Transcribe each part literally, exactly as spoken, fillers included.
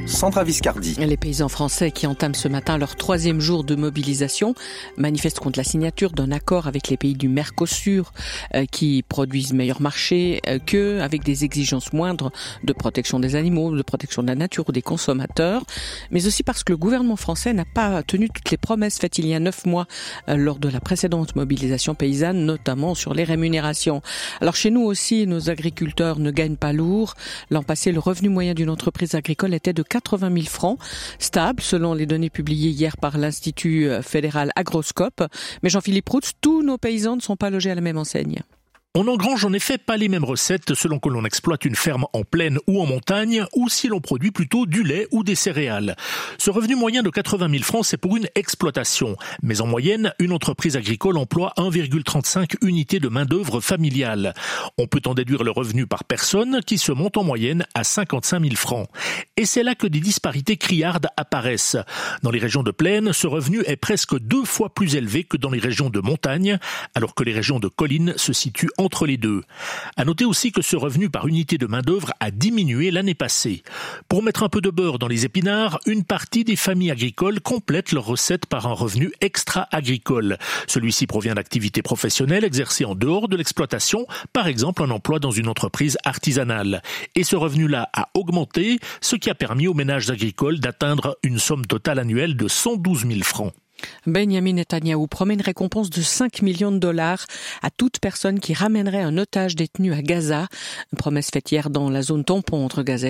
Sandra Viscardi. Les paysans français qui entament ce matin leur troisième jour de mobilisation manifestent contre la signature d'un accord avec les pays du Mercosur euh, qui produisent meilleur marché euh, qu'eux, avec des exigences moindres de protection des animaux, de protection de la nature ou des consommateurs, mais aussi parce que le gouvernement français n'a pas tenu toutes les promesses faites il y a neuf mois euh, lors de la précédente mobilisation paysanne, notamment sur les rémunérations. Alors chez nous aussi, nos agriculteurs ne gagnent pas lourd. L'an passé, le revenu moyen d'une entreprise agricole était de quatre-vingt mille francs, stable selon les données publiées hier par l'Institut fédéral Agroscope. Mais Jean-Philippe Roux, tous nos paysans ne sont pas logés à la même enseigne. On n'engrange en effet pas les mêmes recettes selon que l'on exploite une ferme en plaine ou en montagne, ou si l'on produit plutôt du lait ou des céréales. Ce revenu moyen de quatre-vingt mille francs, c'est pour une exploitation. Mais en moyenne, une entreprise agricole emploie un virgule trente-cinq unités de main-d'œuvre familiale. On peut en déduire le revenu par personne qui se monte en moyenne à cinquante-cinq mille francs. Et c'est là que des disparités criardes apparaissent. Dans les régions de plaine, ce revenu est presque deux fois plus élevé que dans les régions de montagne, alors que les régions de collines se situent entre les deux. À noter aussi que ce revenu par unité de main-d'œuvre a diminué l'année passée. Pour mettre un peu de beurre dans les épinards, une partie des familles agricoles complètent leurs recettes par un revenu extra-agricole. Celui-ci provient d'activités professionnelles exercées en dehors de l'exploitation, par exemple un emploi dans une entreprise artisanale. Et ce revenu-là a augmenté, ce qui a permis aux ménages agricoles d'atteindre une somme totale annuelle de cent douze mille francs. Benjamin Netanyahou promet une récompense de cinq millions de dollars à toute personne qui ramènerait un otage détenu à Gaza. Une promesse faite hier dans la zone tampon entre Gaza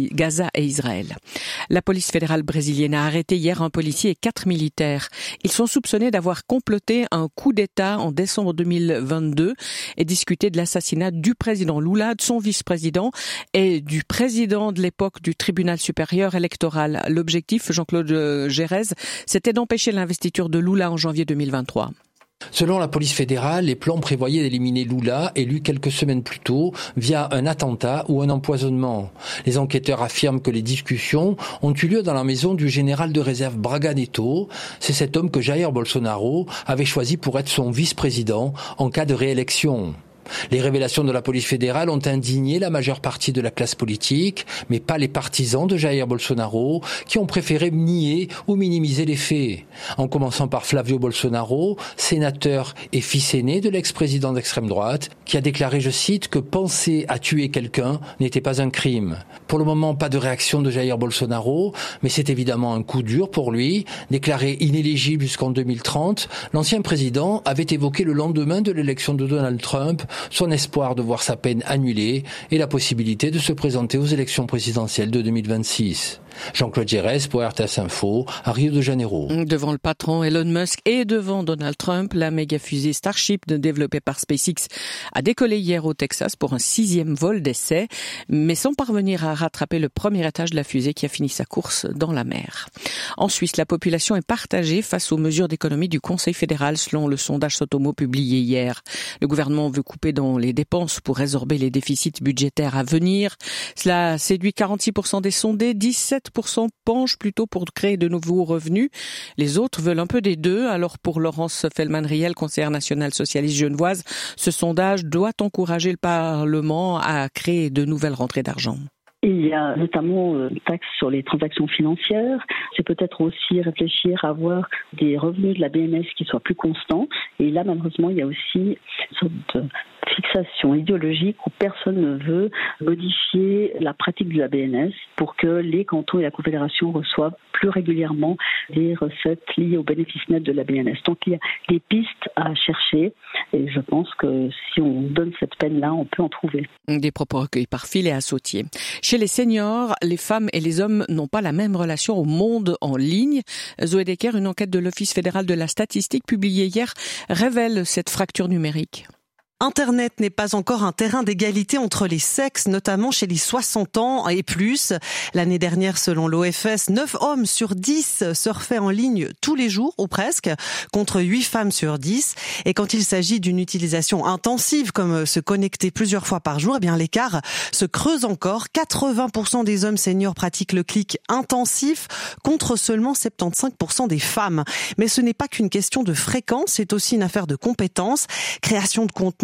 et Israël. La police fédérale brésilienne a arrêté hier un policier et quatre militaires. Ils sont soupçonnés d'avoir comploté un coup d'État en décembre deux mille vingt-deux et discuté de l'assassinat du président Lula, de son vice-président et du président de l'époque du tribunal supérieur électoral. L'objectif, Jean-Claude Gérez, c'était d'empêcher l'investiture de Lula en janvier deux mille vingt-trois. Selon la police fédérale, les plans prévoyaient d'éliminer Lula, élu quelques semaines plus tôt, via un attentat ou un empoisonnement. Les enquêteurs affirment que les discussions ont eu lieu dans la maison du général de réserve Braga Neto. C'est cet homme que Jair Bolsonaro avait choisi pour être son vice-président en cas de réélection. Les révélations de la police fédérale ont indigné la majeure partie de la classe politique, mais pas les partisans de Jair Bolsonaro, qui ont préféré nier ou minimiser les faits. En commençant par Flavio Bolsonaro, sénateur et fils aîné de l'ex-président d'extrême droite, qui a déclaré, je cite, que penser à tuer quelqu'un n'était pas un crime. Pour le moment, pas de réaction de Jair Bolsonaro, mais c'est évidemment un coup dur pour lui. Déclaré inéligible jusqu'en deux mille trente, l'ancien président avait évoqué le lendemain de l'élection de Donald Trump son espoir de voir sa peine annulée et la possibilité de se présenter aux élections présidentielles de deux mille vingt-six. Jean-Claude Gérez pour R T S Info à Rio de Janeiro. Devant le patron Elon Musk et devant Donald Trump, la méga fusée Starship développée par SpaceX a décollé hier au Texas pour un sixième vol d'essai, mais sans parvenir à rattraper le premier étage de la fusée qui a fini sa course dans la mer. En Suisse, la population est partagée face aux mesures d'économie du Conseil fédéral selon le sondage Sotomo publié hier. Le gouvernement veut couper dans les dépenses pour résorber les déficits budgétaires à venir. Cela séduit quarante-six pour cent des sondés, dix-sept pour cent penchent plutôt pour créer de nouveaux revenus. Les autres veulent un peu des deux. Alors pour Laurence Fellman-Riel, conseillère nationale socialiste genevoise, ce sondage doit encourager le Parlement à créer de nouvelles rentrées d'argent. Il y a notamment une taxe sur les transactions financières. C'est peut-être aussi réfléchir à avoir des revenus de la B N S qui soient plus constants. Et là, malheureusement, il y a aussi une sorte de fixation idéologique où personne ne veut modifier la pratique de la B N S pour que les cantons et la Confédération reçoivent plus régulièrement des recettes liées aux bénéfices nets de la B N S. Donc il y a des pistes à chercher et je pense que si on donne cette peine-là, on peut en trouver. Des propos recueillis par Philéa Sautier. Chez les seniors, les femmes et les hommes n'ont pas la même relation au monde en ligne. Zoé Decker, une enquête de l'Office fédéral de la statistique publiée hier, révèle cette fracture numérique. Internet n'est pas encore un terrain d'égalité entre les sexes, notamment chez les soixante ans et plus. L'année dernière, selon l'O F S, neuf hommes sur dix surfaient en ligne tous les jours, ou presque, contre huit femmes sur dix. Et quand il s'agit d'une utilisation intensive, comme se connecter plusieurs fois par jour, eh bien l'écart se creuse encore. quatre-vingts pour cent des hommes seniors pratiquent le clic intensif, contre seulement soixante-quinze pour cent des femmes. Mais ce n'est pas qu'une question de fréquence, c'est aussi une affaire de compétences, création de contenu,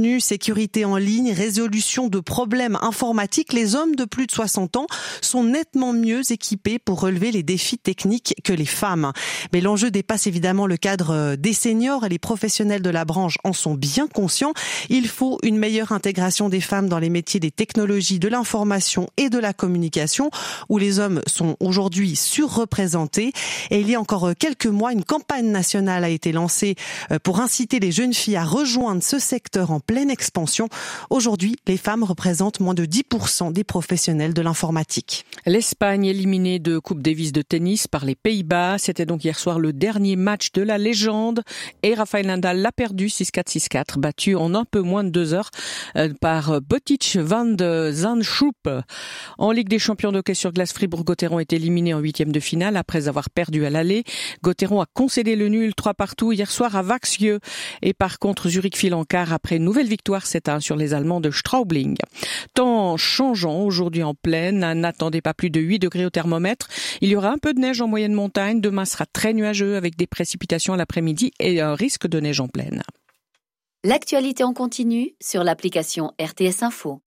contenu, sécurité en ligne, résolution de problèmes informatiques, les hommes de plus de soixante ans sont nettement mieux équipés pour relever les défis techniques que les femmes. Mais l'enjeu dépasse évidemment le cadre des seniors et les professionnels de la branche en sont bien conscients. Il faut une meilleure intégration des femmes dans les métiers des technologies, de l'information et de la communication, où les hommes sont aujourd'hui surreprésentés. Et il y a encore quelques mois, une campagne nationale a été lancée pour inciter les jeunes filles à rejoindre ce secteur en pleine expansion. Aujourd'hui, les femmes représentent moins de dix pour cent des professionnels de l'informatique. L'Espagne éliminée de Coupe Davis de tennis par les Pays-Bas. C'était donc hier soir le dernier match de la légende et Rafael Nadal l'a perdu six quatre six quatre, battu en un peu moins de deux heures par Botic van de Zandschulp. En Ligue des champions de hockey sur glace, Fribourg-Gotteron est éliminé en huitième de finale après avoir perdu à l'aller. Gotteron a concédé le nul trois partout hier soir à Vaxieux et par contre Zurich file en quart après une nouvelle victoire sept à un sur les Allemands de Straubling. Temps changeant aujourd'hui en plaine, n'attendez pas plus de huit degrés au thermomètre. Il y aura un peu de neige en moyenne montagne, demain sera très nuageux avec des précipitations à l'après-midi et un risque de neige en plaine. L'actualité en continu sur l'application R T S Info.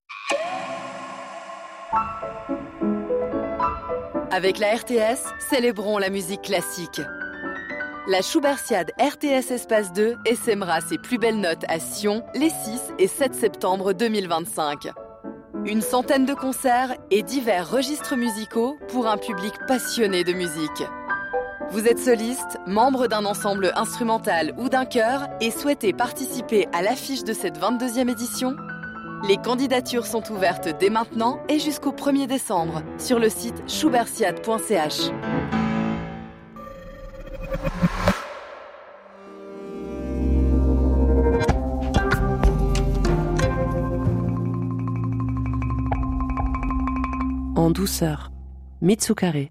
Avec la R T S, célébrons la musique classique. La Schubertiade R T S Espace deux essaimera ses plus belles notes à Sion les six et sept septembre deux mille vingt-cinq. Une centaine de concerts et divers registres musicaux pour un public passionné de musique. Vous êtes soliste, membre d'un ensemble instrumental ou d'un chœur et souhaitez participer à l'affiche de cette vingt-deuxième édition ? Les candidatures sont ouvertes dès maintenant et jusqu'au premier décembre sur le site schubertiade point c h. En douceur, Mitsukare.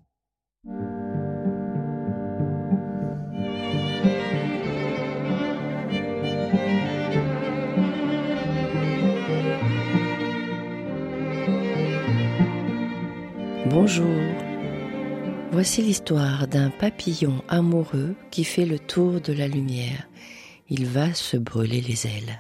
Bonjour. Voici l'histoire d'un papillon amoureux qui fait le tour de la lumière. Il va se brûler les ailes.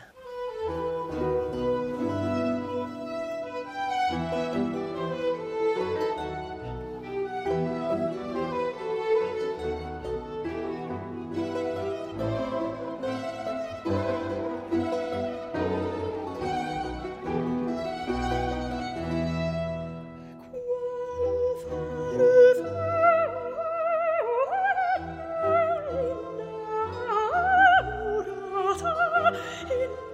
In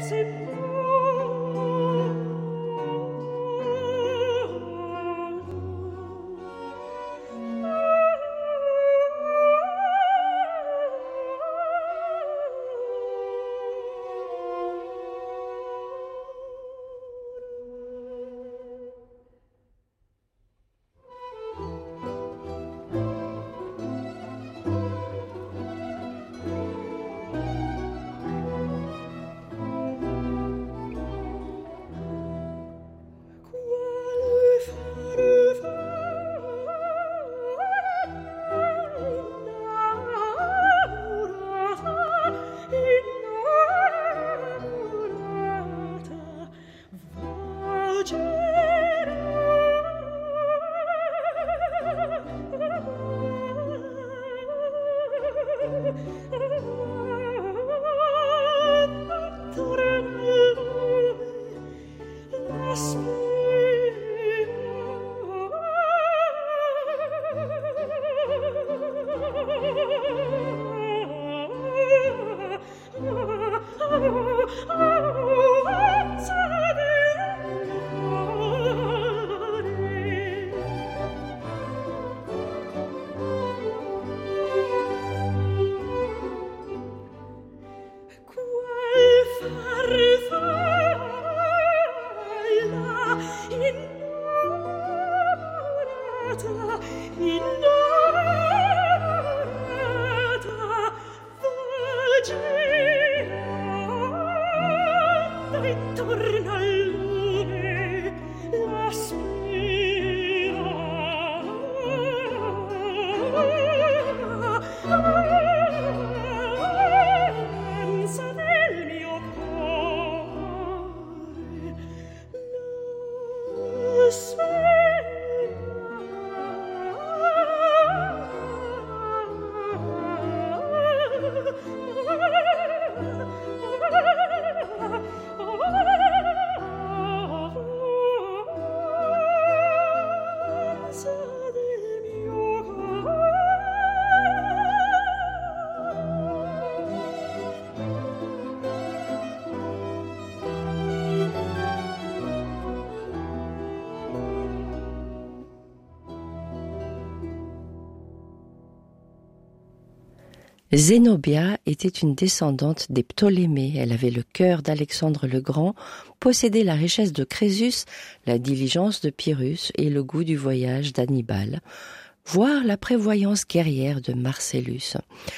Zénobia était une descendante des Ptolémées. Elle avait le cœur d'Alexandre le Grand, possédait la richesse de Crésus, la diligence de Pyrrhus et le goût du voyage d'Hannibal, voire la prévoyance guerrière de Marcellus.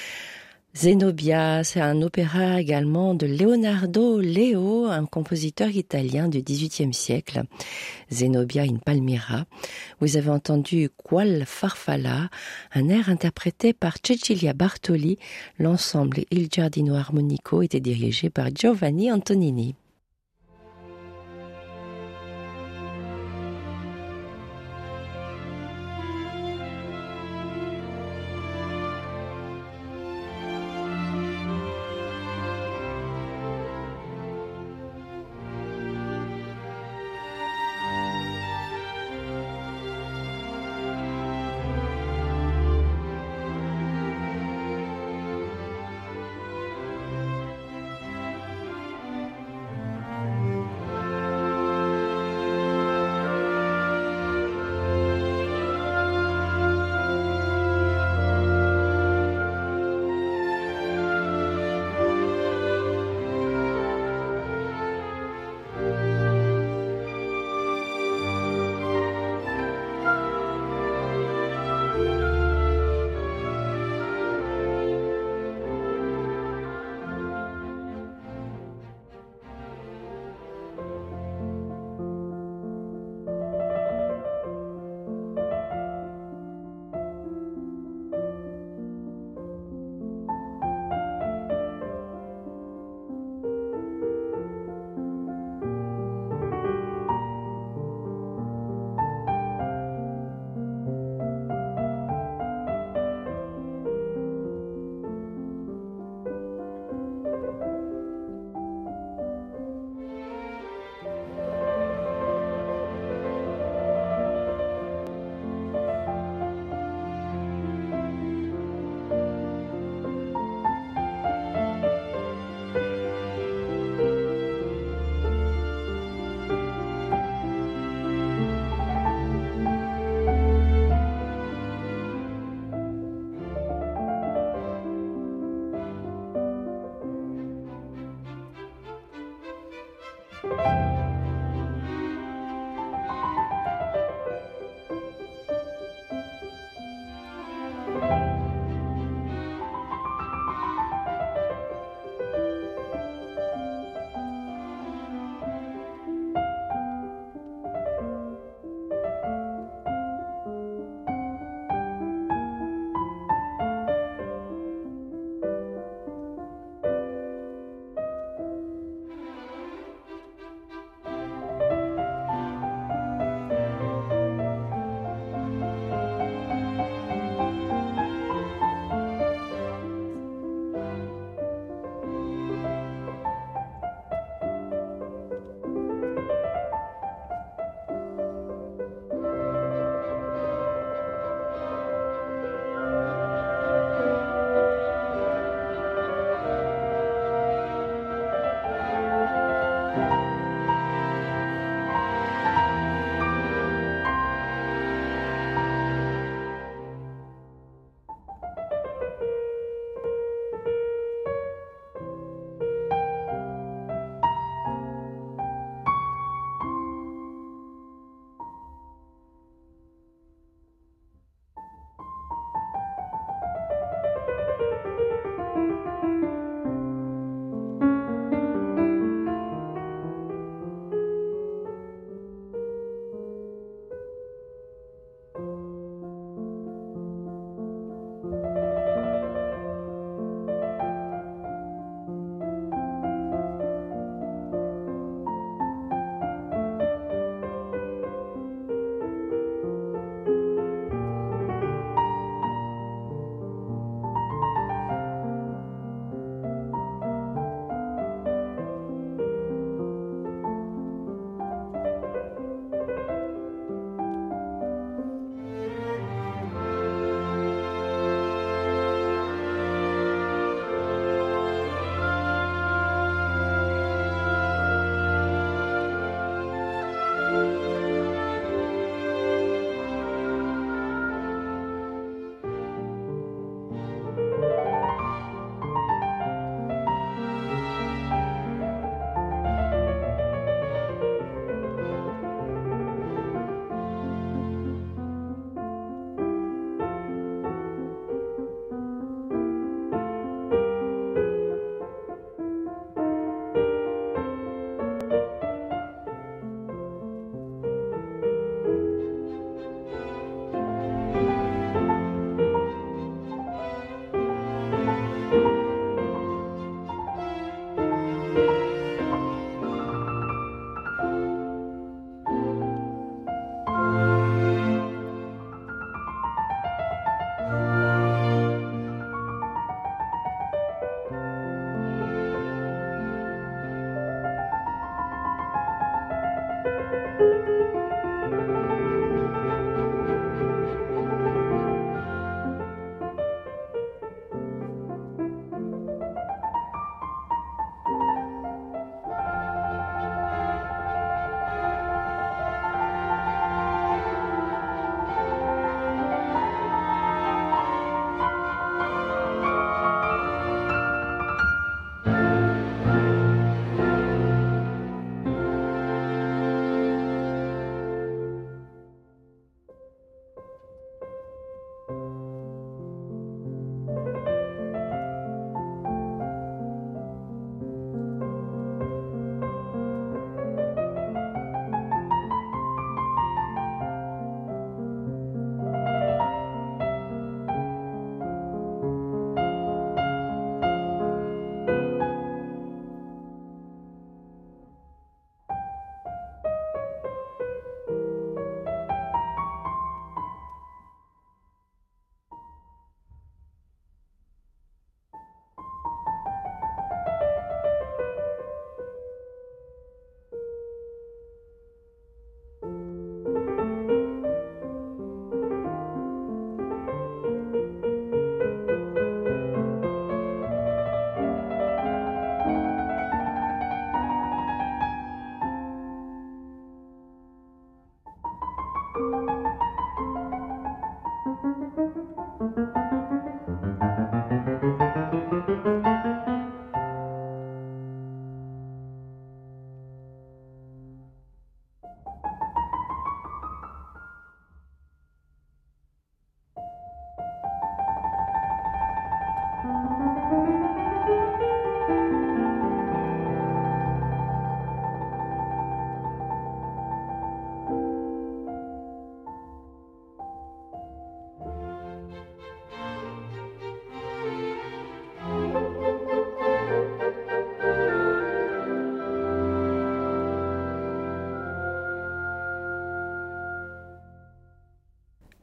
Zénobia, c'est un opéra également de Leonardo Leo, un compositeur italien du dix-huitième siècle. Zénobia in Palmira. Vous avez entendu Qual Farfalla, un air interprété par Cecilia Bartoli. L'ensemble Il Giardino Armonico était dirigé par Giovanni Antonini.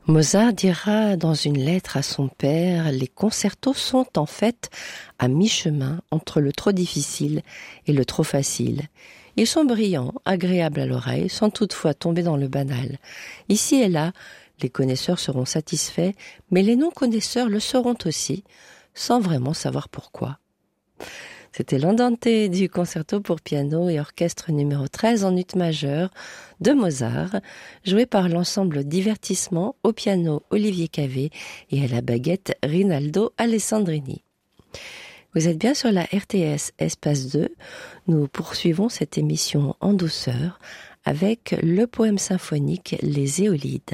Mozart dira dans une lettre à son père, les concertos sont en fait à mi-chemin entre le trop difficile et le trop facile. Ils sont brillants, agréables à l'oreille, sans toutefois tomber dans le banal. Ici et là, les connaisseurs seront satisfaits, mais les non-connaisseurs le seront aussi, sans vraiment savoir pourquoi. C'était l'Andante du concerto pour piano et orchestre numéro treize en ut majeur de Mozart, joué par l'ensemble Divertissement au piano Olivier Cavé et à la baguette Rinaldo Alessandrini. Vous êtes bien sur la R T S Espace deux. Nous poursuivons cette émission en douceur avec le poème symphonique Les Éolides.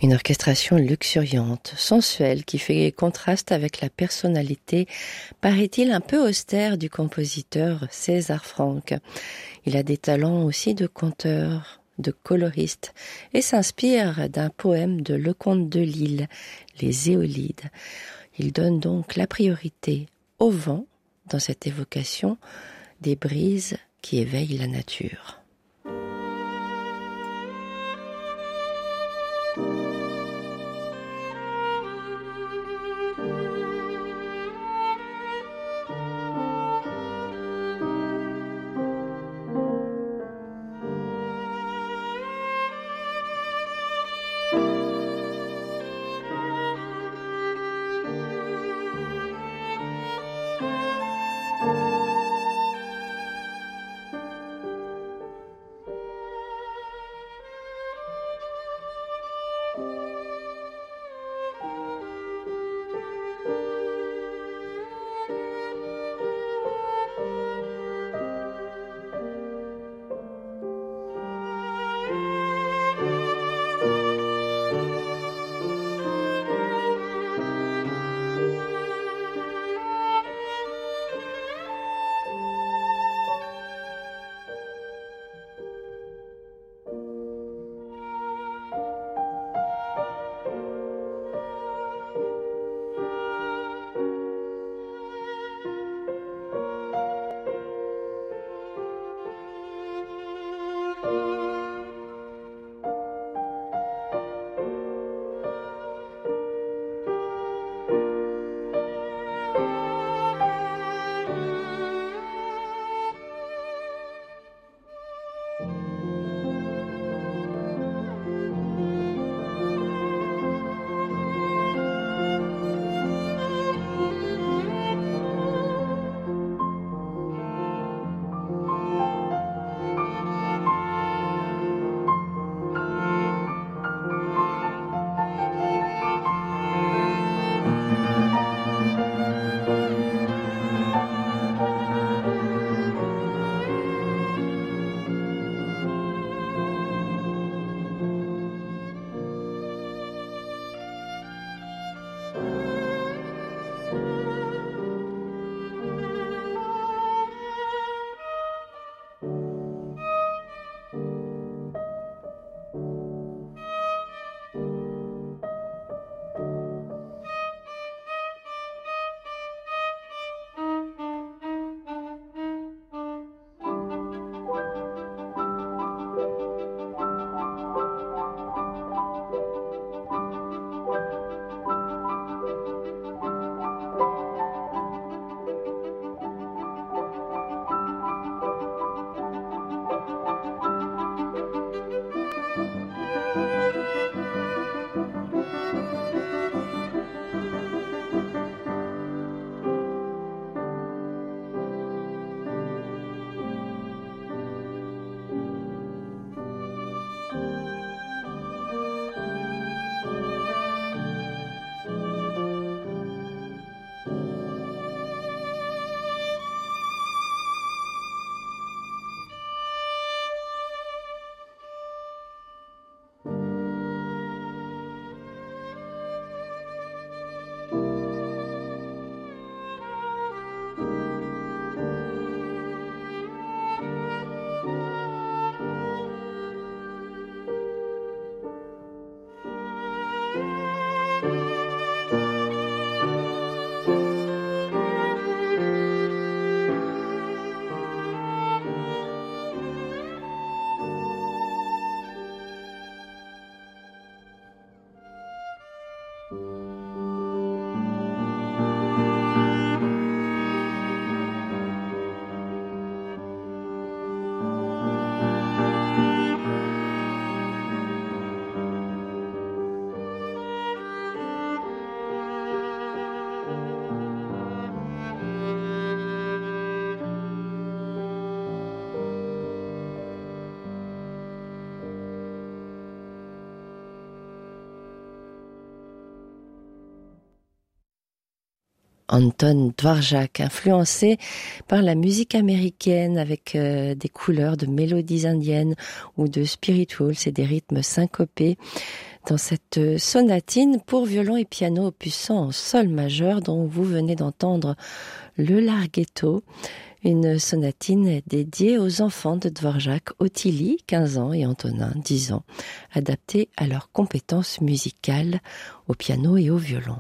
Une orchestration luxuriante, sensuelle, qui fait contraste avec la personnalité, paraît-il, un peu austère du compositeur César Franck. Il a des talents aussi de conteur, de coloriste, et s'inspire d'un poème de Lecomte de Lisle, Les Éolides. Il donne donc la priorité au vent, dans cette évocation des brises qui éveillent la nature. Anton Dvorak, influencé par la musique américaine avec euh, des couleurs de mélodies indiennes ou de spirituals et des rythmes syncopés. dans cette sonatine pour violon et piano opus cent en sol majeur dont vous venez d'entendre le larghetto, une sonatine dédiée aux enfants de Dvorak, Ottilie, quinze ans, et Antonin, dix ans, adaptée à leurs compétences musicales au piano et au violon.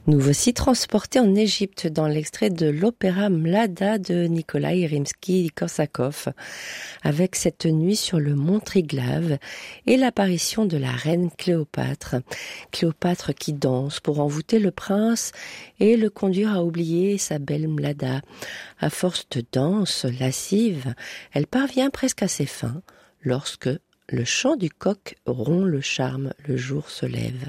Nous voici transportés en Égypte dans l'extrait de l'opéra Mlada de Nikolai Rimsky-Korsakov, avec cette nuit sur le mont Triglav et l'apparition de la reine Cléopâtre. Cléopâtre qui danse pour envoûter le prince et le conduire à oublier sa belle Mlada. À force de danse lascive, elle parvient presque à ses fins lorsque le chant du coq rompt le charme, le jour se lève.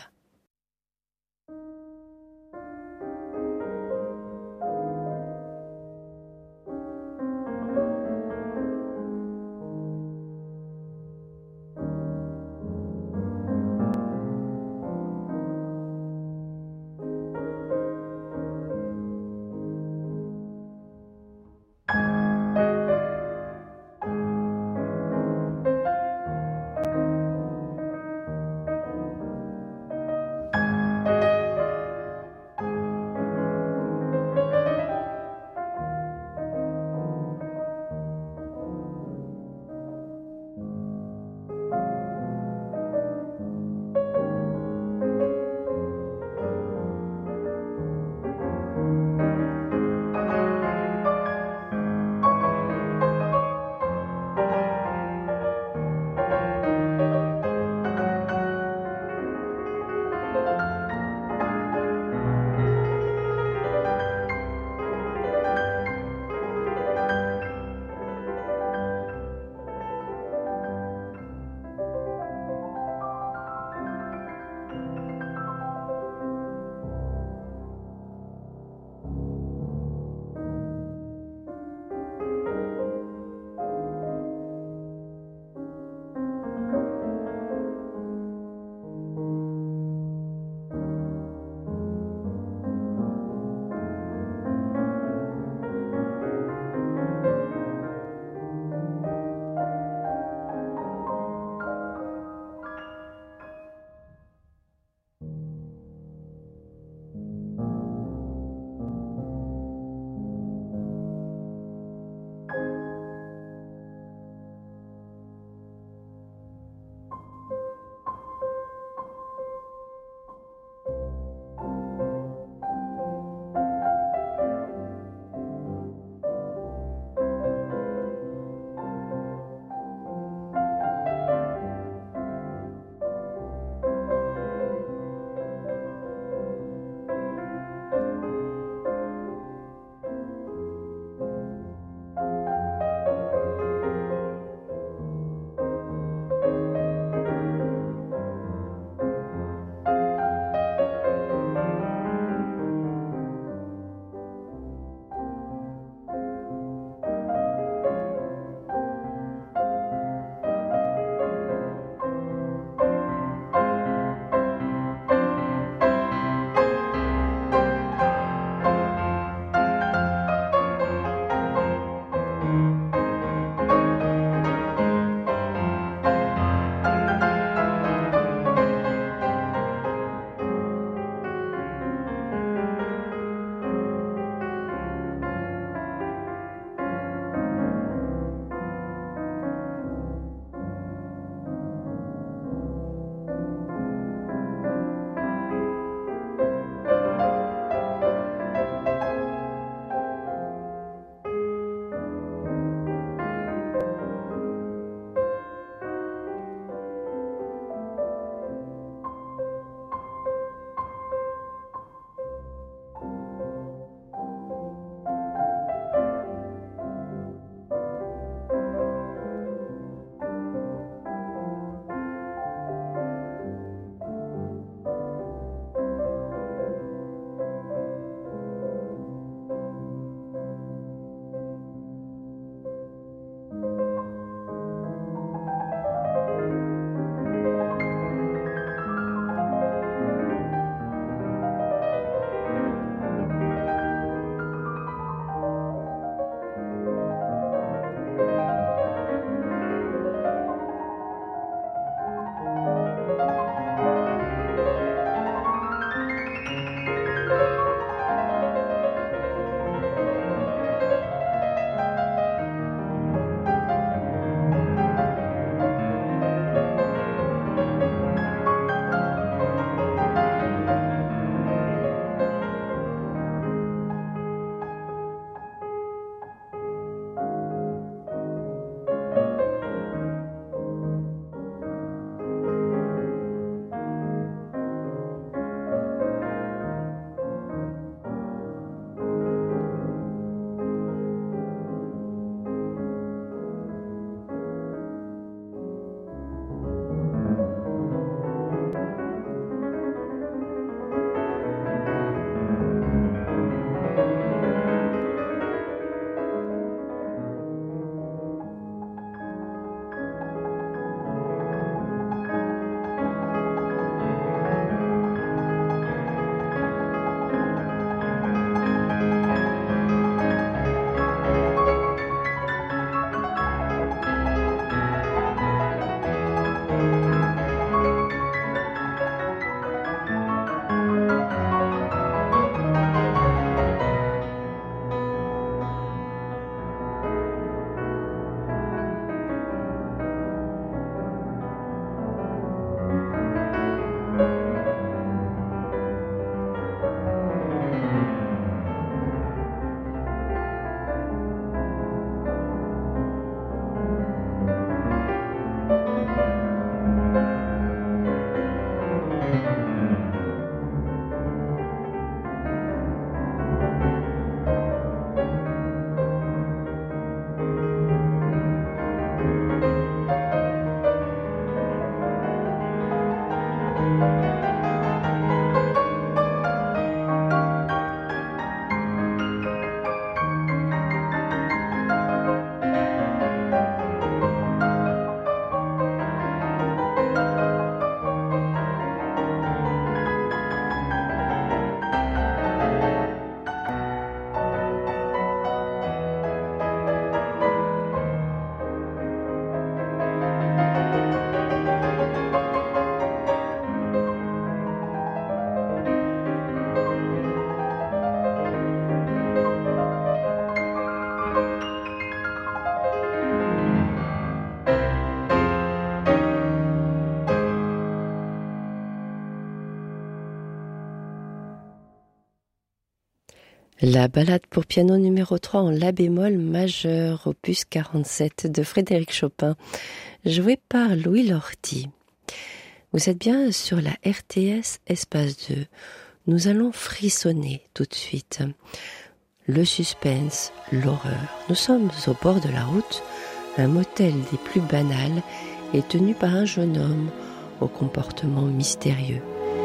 La ballade pour piano numéro trois en la bémol majeur, opus quarante-sept de Frédéric Chopin, joué par Louis Lorty. Vous êtes bien sur la R T S Espace deux. Nous allons frissonner tout de suite. Le suspense, l'horreur. Nous sommes au bord de la route. Un motel des plus banals est tenu par un jeune homme au comportement mystérieux.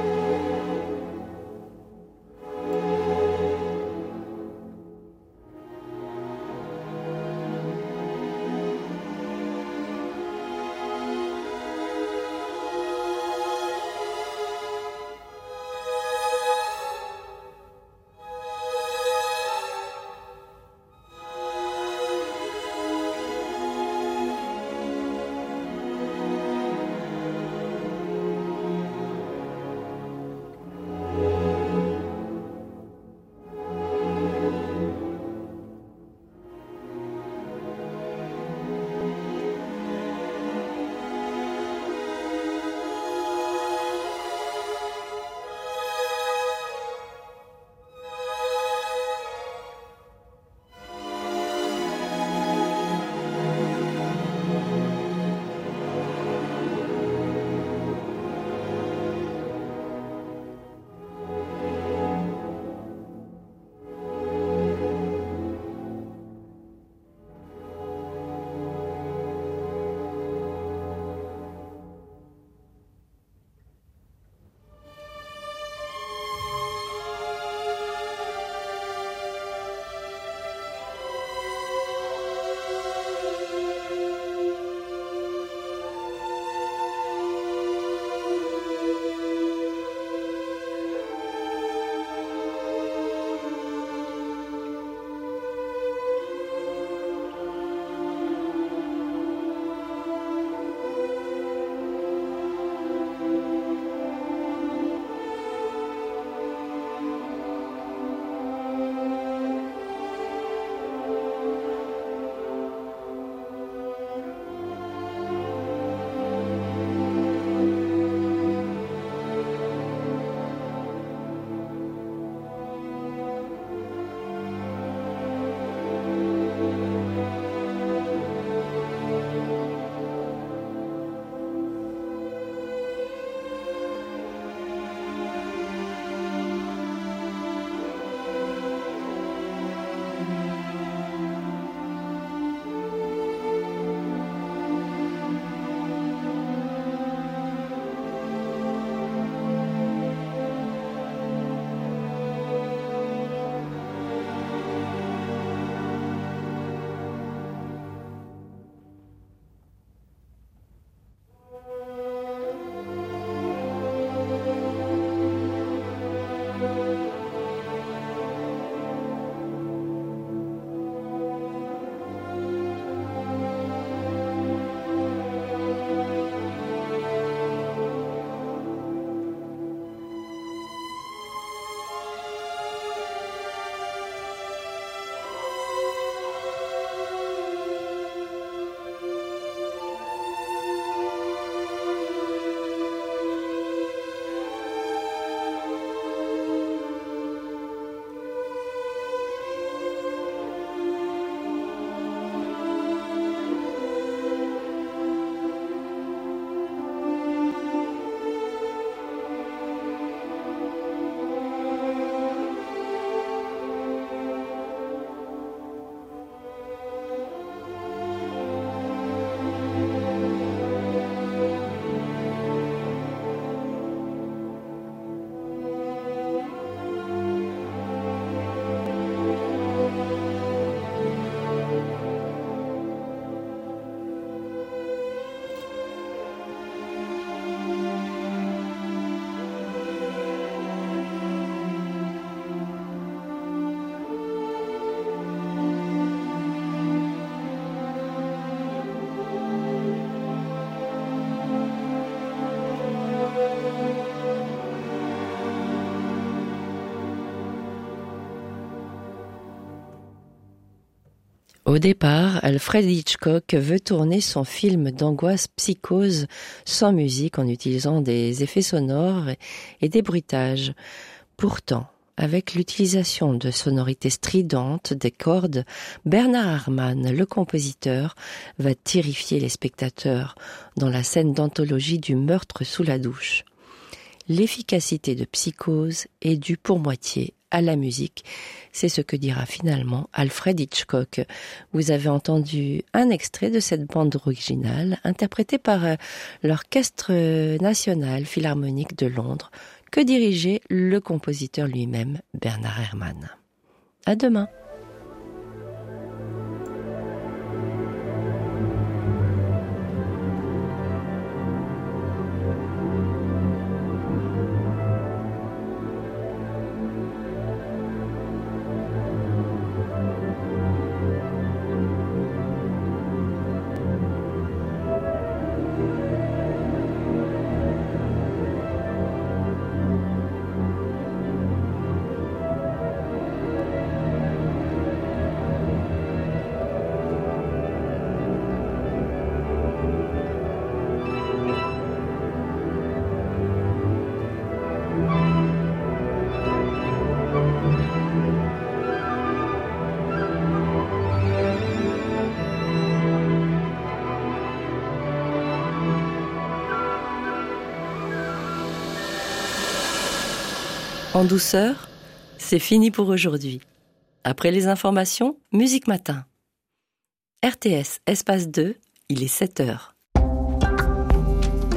Au départ, Alfred Hitchcock veut tourner son film d'angoisse Psychose sans musique en utilisant des effets sonores et des bruitages. Pourtant, Avec l'utilisation de sonorités stridentes des cordes, Bernard Herrmann, le compositeur, va terrifier les spectateurs dans la scène d'anthologie du meurtre sous la douche. L'efficacité de Psychose est due pour moitié à la musique. C'est ce que dira finalement Alfred Hitchcock. Vous avez entendu un extrait de cette bande originale interprétée par l'Orchestre National Philharmonique de Londres, que dirigeait le compositeur lui-même, Bernard Herrmann. À demain. En douceur, c'est fini pour aujourd'hui. Après les informations, Musique Matin. R T S Espace deux, il est sept heures.